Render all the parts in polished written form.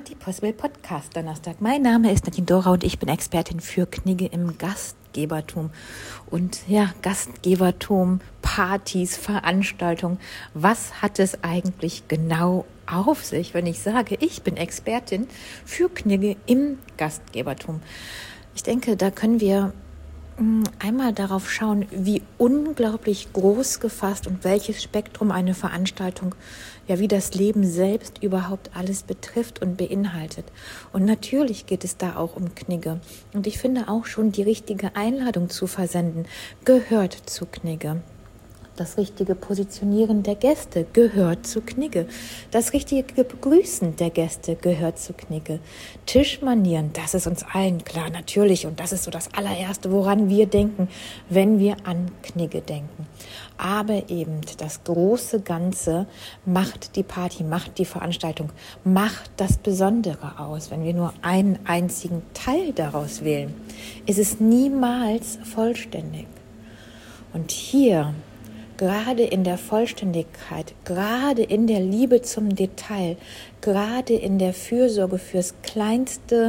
Party Possible Podcast Donnerstag. Mein Name ist Nadine Dora und ich bin Expertin für Knigge im Gastgebertum. Und ja, Gastgebertum, Partys, Veranstaltungen. Was hat es eigentlich genau auf sich, wenn ich sage, ich bin Expertin für Knigge im Gastgebertum? Ich denke, da können wir einmal darauf schauen, wie unglaublich groß gefasst und welches Spektrum eine Veranstaltung, ja wie das Leben selbst überhaupt alles betrifft und beinhaltet. Und natürlich geht es da auch um Knigge. Und ich finde auch schon die richtige Einladung zu versenden gehört zu Knigge. Das richtige Positionieren der Gäste gehört zu Knigge. Das richtige Begrüßen der Gäste gehört zu Knigge. Tischmanieren, das ist uns allen klar, natürlich. Und das ist so das allererste, woran wir denken, wenn wir an Knigge denken. Aber eben das große Ganze macht die Party, macht die Veranstaltung, macht das Besondere aus. Wenn wir nur einen einzigen Teil daraus wählen, ist es niemals vollständig. Und hier, gerade in der Vollständigkeit, gerade in der Liebe zum Detail, gerade in der Fürsorge fürs kleinste,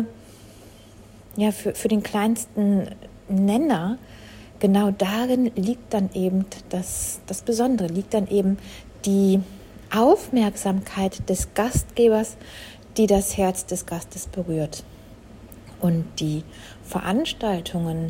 ja, für den kleinsten Nenner, genau darin liegt dann eben das Besondere, liegt dann eben die Aufmerksamkeit des Gastgebers, die das Herz des Gastes berührt. Und die Veranstaltungen,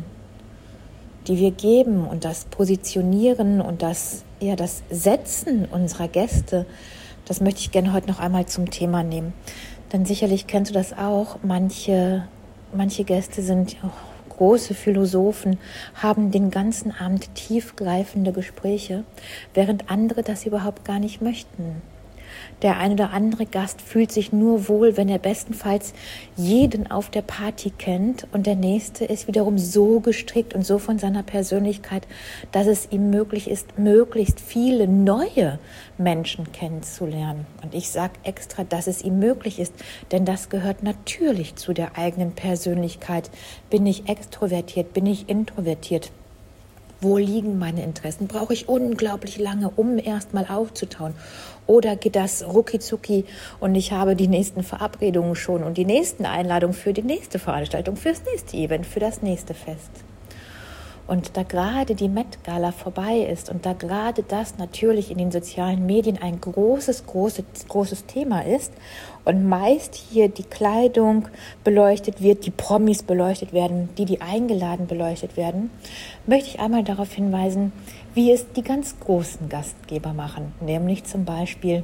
die wir geben und das Positionieren und das Setzen unserer Gäste, das möchte ich gerne heute noch einmal zum Thema nehmen. Denn sicherlich kennst du das auch, manche Gäste sind große Philosophen, haben den ganzen Abend tiefgreifende Gespräche, während andere das überhaupt gar nicht möchten. Der ein oder andere Gast fühlt sich nur wohl, wenn er bestenfalls jeden auf der Party kennt, und der nächste ist wiederum so gestrickt und so von seiner Persönlichkeit, dass es ihm möglich ist, möglichst viele neue Menschen kennenzulernen. Und ich sage extra, dass es ihm möglich ist, denn das gehört natürlich zu der eigenen Persönlichkeit. Bin ich extrovertiert, bin ich introvertiert? Wo liegen meine Interessen? Brauche ich unglaublich lange, um erst mal aufzutauen? Oder geht das rucki-zucki und ich habe die nächsten Verabredungen schon und die nächsten Einladungen für die nächste Veranstaltung, fürs nächste Event, für das nächste Fest? Und da gerade die Met-Gala vorbei ist und da gerade das natürlich in den sozialen Medien ein großes Thema ist und meist hier die Kleidung beleuchtet wird, die Promis beleuchtet werden, die eingeladen beleuchtet werden, möchte ich einmal darauf hinweisen, wie es die ganz großen Gastgeber machen, nämlich zum Beispiel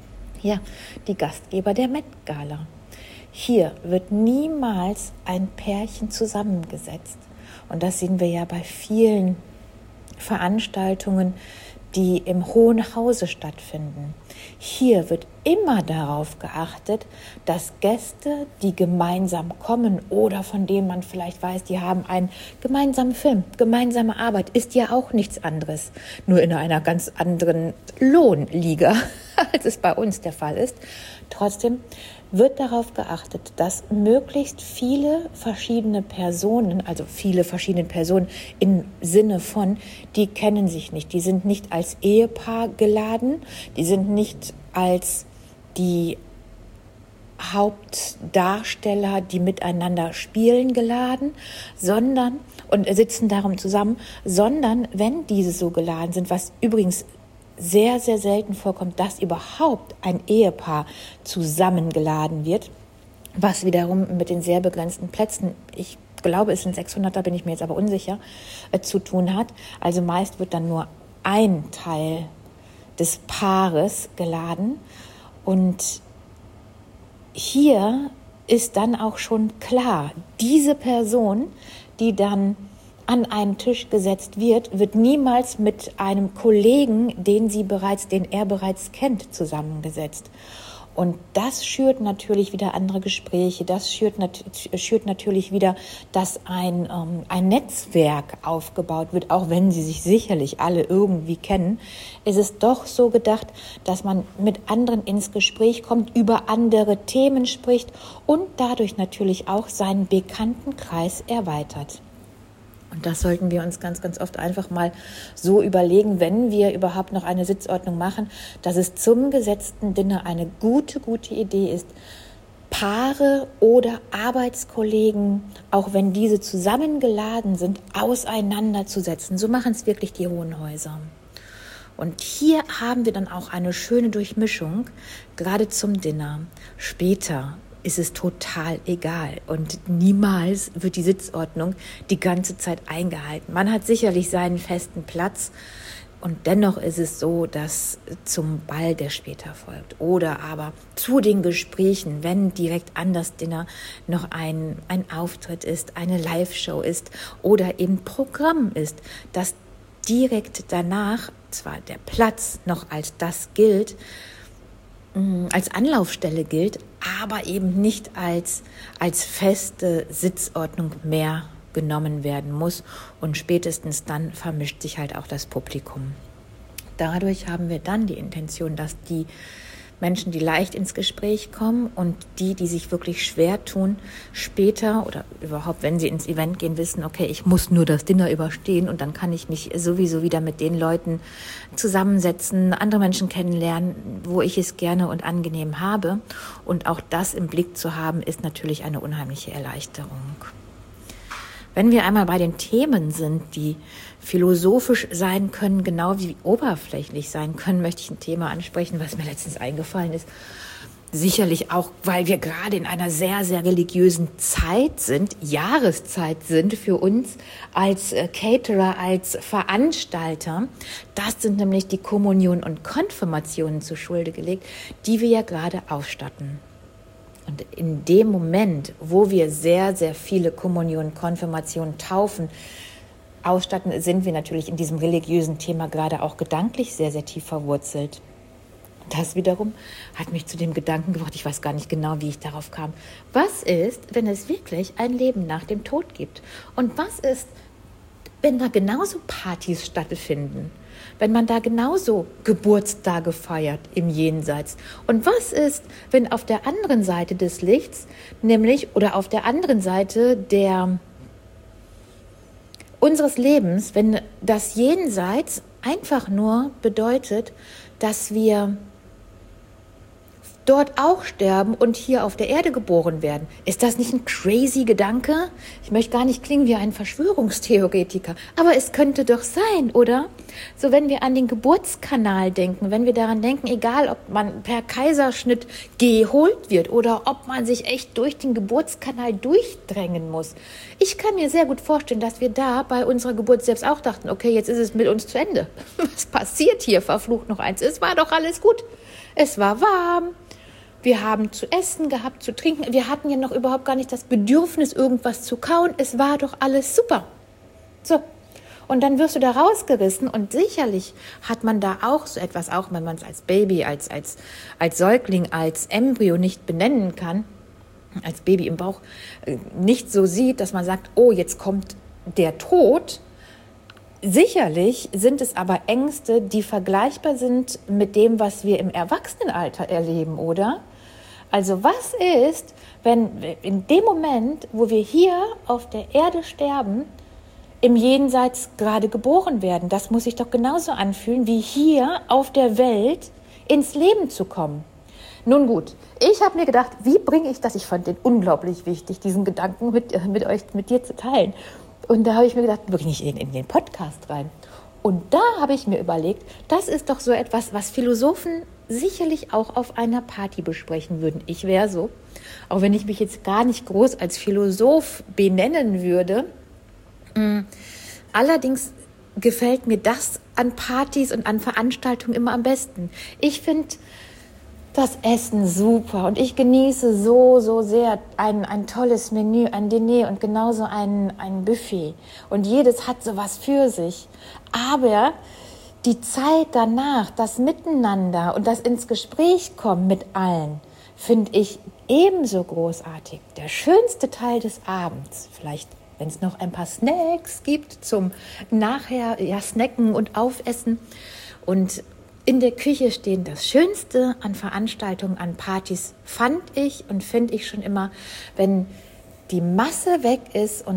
die Gastgeber der Met-Gala. Hier wird niemals ein Pärchen zusammengesetzt. Und das sehen wir ja bei vielen Veranstaltungen, die im Hohen Hause stattfinden. Hier wird immer darauf geachtet, dass Gäste, die gemeinsam kommen oder von denen man vielleicht weiß, die haben einen gemeinsamen Film, gemeinsame Arbeit, ist ja auch nichts anderes, nur in einer ganz anderen Lohnliga, als es bei uns der Fall ist. Trotzdem wird darauf geachtet, dass möglichst viele verschiedene Personen im Sinne von, die kennen sich nicht, die sind nicht als Ehepaar geladen, die sind nicht als die Hauptdarsteller, die miteinander spielen, geladen, sondern sitzen darum zusammen, sondern wenn diese so geladen sind, was übrigens sehr, sehr selten vorkommt, dass überhaupt ein Ehepaar zusammengeladen wird, was wiederum mit den sehr begrenzten Plätzen, ich glaube es sind 600, da bin ich mir jetzt aber unsicher, zu tun hat. Also meist wird dann nur ein Teil des Paares geladen, und hier ist dann auch schon klar, diese Person, die dann an einen Tisch gesetzt wird niemals mit einem Kollegen, den er bereits kennt, zusammengesetzt. Und das schürt natürlich wieder andere Gespräche, das schürt natürlich wieder, dass ein Netzwerk aufgebaut wird, auch wenn sie sich sicherlich alle irgendwie kennen. Es ist doch so gedacht, dass man mit anderen ins Gespräch kommt, über andere Themen spricht und dadurch natürlich auch seinen Bekanntenkreis erweitert. Und das sollten wir uns ganz, ganz oft einfach mal so überlegen, wenn wir überhaupt noch eine Sitzordnung machen, dass es zum gesetzten Dinner eine gute Idee ist, Paare oder Arbeitskollegen, auch wenn diese zusammengeladen sind, auseinanderzusetzen. So machen es wirklich die hohen Häuser. Und hier haben wir dann auch eine schöne Durchmischung, gerade zum Dinner. Später ist es total egal und niemals wird die Sitzordnung die ganze Zeit eingehalten. Man hat sicherlich seinen festen Platz und dennoch ist es so, dass zum Ball, der später folgt oder aber zu den Gesprächen, wenn direkt an das Dinner noch ein Auftritt ist, eine Live-Show ist oder eben Programm ist, dass direkt danach zwar der Platz noch als das gilt, als Anlaufstelle gilt, aber eben nicht als feste Sitzordnung mehr genommen werden muss und spätestens dann vermischt sich halt auch das Publikum. Dadurch haben wir dann die Intention, dass die Menschen, die leicht ins Gespräch kommen und die sich wirklich schwer tun, später oder überhaupt, wenn sie ins Event gehen, wissen, okay, ich muss nur das Dinner überstehen und dann kann ich mich sowieso wieder mit den Leuten zusammensetzen, andere Menschen kennenlernen, wo ich es gerne und angenehm habe. Und auch das im Blick zu haben, ist natürlich eine unheimliche Erleichterung. Wenn wir einmal bei den Themen sind, die philosophisch sein können, genau wie oberflächlich sein können, möchte ich ein Thema ansprechen, was mir letztens eingefallen ist. Sicherlich auch, weil wir gerade in einer sehr, sehr religiösen Zeit sind, Jahreszeit sind für uns als Caterer, als Veranstalter. Das sind nämlich die Kommunion und Konfirmationen zur Schulde gelegt, die wir ja gerade ausstatten. Und in dem Moment, wo wir sehr, sehr viele Kommunionen, Konfirmationen, Taufen ausstatten, sind wir natürlich in diesem religiösen Thema gerade auch gedanklich sehr, sehr tief verwurzelt. Das wiederum hat mich zu dem Gedanken gebracht, ich weiß gar nicht genau, wie ich darauf kam. Was ist, wenn es wirklich ein Leben nach dem Tod gibt? Und was ist, wenn da genauso Partys stattfinden? Wenn man da genauso Geburtstage feiert im Jenseits. Und was ist, wenn auf der anderen Seite des Lichts, nämlich oder auf der anderen Seite unseres Lebens, wenn das Jenseits einfach nur bedeutet, dass wir dort auch sterben und hier auf der Erde geboren werden. Ist das nicht ein crazy Gedanke? Ich möchte gar nicht klingen wie ein Verschwörungstheoretiker, aber es könnte doch sein, oder? So, wenn wir an den Geburtskanal denken, wenn wir daran denken, egal ob man per Kaiserschnitt geholt wird oder ob man sich echt durch den Geburtskanal durchdrängen muss. Ich kann mir sehr gut vorstellen, dass wir da bei unserer Geburt selbst auch dachten, okay, jetzt ist es mit uns zu Ende. Was passiert hier? Verflucht noch eins. Es war doch alles gut. Es war warm. Wir haben zu essen gehabt, zu trinken. Wir hatten ja noch überhaupt gar nicht das Bedürfnis, irgendwas zu kauen. Es war doch alles super. So. Und dann wirst du da rausgerissen und sicherlich hat man da auch so etwas, auch wenn man es als Baby, als Säugling, als Embryo nicht benennen kann, als Baby im Bauch nicht so sieht, dass man sagt, oh, jetzt kommt der Tod. Sicherlich sind es aber Ängste, die vergleichbar sind mit dem, was wir im Erwachsenenalter erleben, oder? Also was ist, wenn in dem Moment, wo wir hier auf der Erde sterben, im Jenseits gerade geboren werden? Das muss sich doch genauso anfühlen, wie hier auf der Welt ins Leben zu kommen. Nun gut, ich habe mir gedacht, wie bringe ich das? Ich fand den unglaublich wichtig, diesen Gedanken mit dir zu teilen. Und da habe ich mir gedacht, wirklich nicht in den Podcast rein. Und da habe ich mir überlegt, das ist doch so etwas, was Philosophen sicherlich auch auf einer Party besprechen würden. Ich wäre so, auch wenn ich mich jetzt gar nicht groß als Philosoph benennen würde. Allerdings gefällt mir das an Partys und an Veranstaltungen immer am besten. Ich finde das Essen super und ich genieße so sehr ein tolles Menü, ein Diner und genauso ein Buffet. Und jedes hat sowas für sich. Aber die Zeit danach, das Miteinander und das ins Gespräch kommen mit allen, finde ich ebenso großartig. Der schönste Teil des Abends, vielleicht wenn es noch ein paar Snacks gibt zum nachher snacken und aufessen und in der Küche stehen. Das Schönste an Veranstaltungen, an Partys fand ich und finde ich schon immer, wenn die Masse weg ist und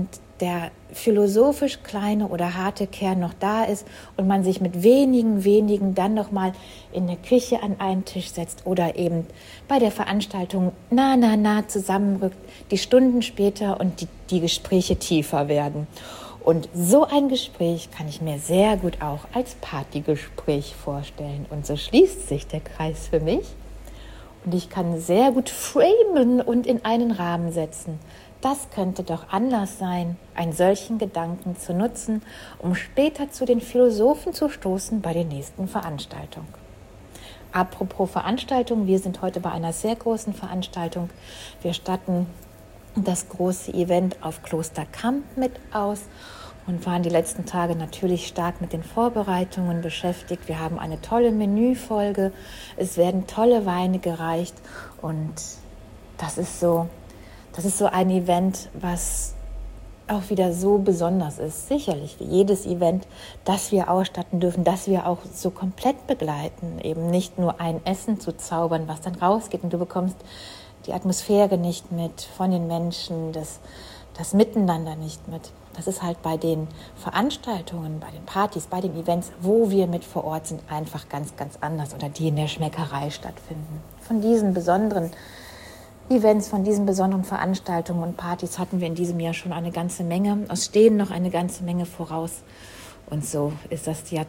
der philosophisch kleine oder harte Kern noch da ist und man sich mit wenigen dann nochmal in der Küche an einen Tisch setzt oder eben bei der Veranstaltung nah zusammenrückt, die Stunden später und die Gespräche tiefer werden. Und so ein Gespräch kann ich mir sehr gut auch als Partygespräch vorstellen. Und so schließt sich der Kreis für mich. Und ich kann sehr gut framen und in einen Rahmen setzen. Das könnte doch Anlass sein, einen solchen Gedanken zu nutzen, um später zu den Philosophen zu stoßen bei der nächsten Veranstaltung. Apropos Veranstaltung, wir sind heute bei einer sehr großen Veranstaltung. Wir statten das große Event auf Kloster Kamp mit aus und waren die letzten Tage natürlich stark mit den Vorbereitungen beschäftigt. Wir haben eine tolle Menüfolge, es werden tolle Weine gereicht und das ist so ein Event, was auch wieder so besonders ist. Sicherlich wie jedes Event, das wir ausstatten dürfen, das wir auch so komplett begleiten. Eben nicht nur ein Essen zu zaubern, was dann rausgeht und du bekommst die Atmosphäre nicht mit von den Menschen, das Miteinander nicht mit. Das ist halt bei den Veranstaltungen, bei den Partys, bei den Events, wo wir mit vor Ort sind, einfach ganz anders oder die in der Schmeckerei stattfinden. Von diesen besonderen Events, von diesen besonderen Veranstaltungen und Partys hatten wir in diesem Jahr schon eine ganze Menge. Es stehen noch eine ganze Menge voraus. Und so ist das Jahr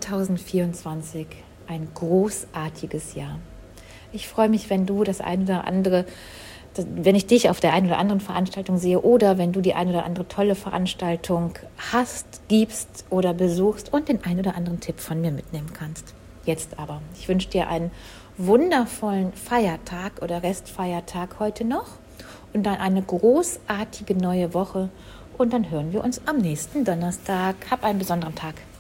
2024 ein großartiges Jahr. Ich freue mich, wenn du das eine oder andere, wenn ich dich auf der einen oder anderen Veranstaltung sehe oder wenn du die eine oder andere tolle Veranstaltung hast, gibst oder besuchst und den einen oder anderen Tipp von mir mitnehmen kannst. Jetzt aber, ich wünsche dir einen wundervollen Feiertag oder Restfeiertag heute noch und dann eine großartige neue Woche und dann hören wir uns am nächsten Donnerstag. Hab einen besonderen Tag.